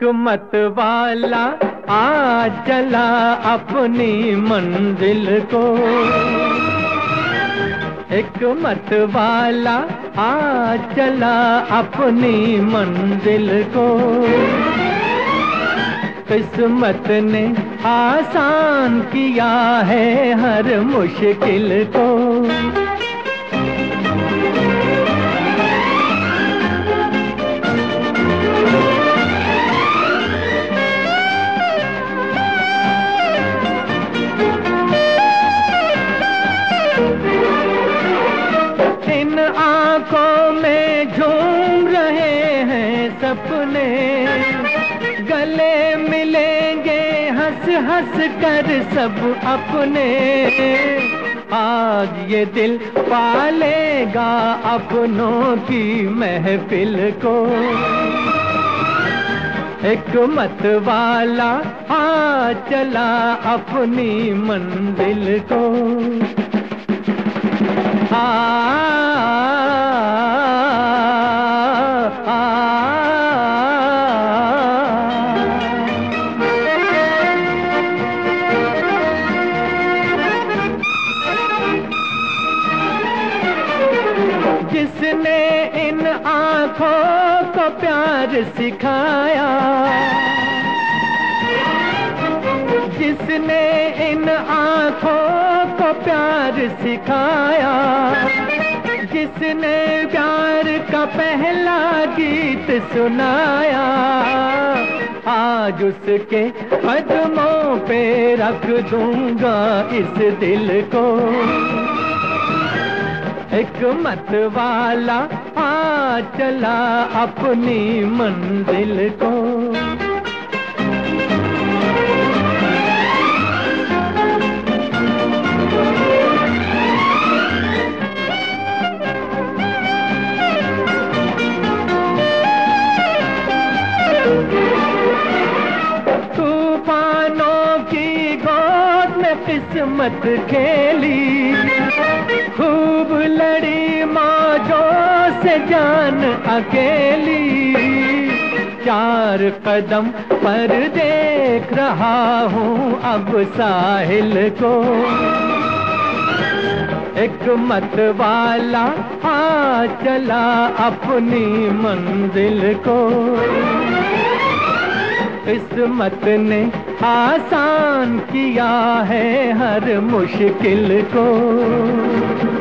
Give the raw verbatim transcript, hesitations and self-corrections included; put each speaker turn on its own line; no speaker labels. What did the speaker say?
मत वाला आ चला अपनी मंजिल को, एक मत वाला आ चला अपनी मंजिल को। किस्मत ने आसान किया है हर मुश्किल को। इन आंखों में झूम रहे हैं सपने, गले मिलेंगे हंस हंस कर सब अपने। आज ये दिल पालेगा अपनों की महफिल को, एक मत वाला आ चला अपनी मंजिल को। आ, आ, आ, जिसने इन आँखों को प्यार सिखाया, जिसने इन आँखों को प्यार सिखाया, जिसने प्यार का पहला गीत सुनाया, आज उसके कदमों पे रख दूंगा इस दिल को। एक मत वाला आ चला अपनी मंजिल को। तूफानों की गोद में किस्मत खेली, खूब लड़ी मौजों से जान अकेली। चार कदम पर देख रहा हूँ अब साहिल को, एक मत वाला आ चला अपनी मंजिल को। किस्मत ने आसान किया है हर मुश्किल को।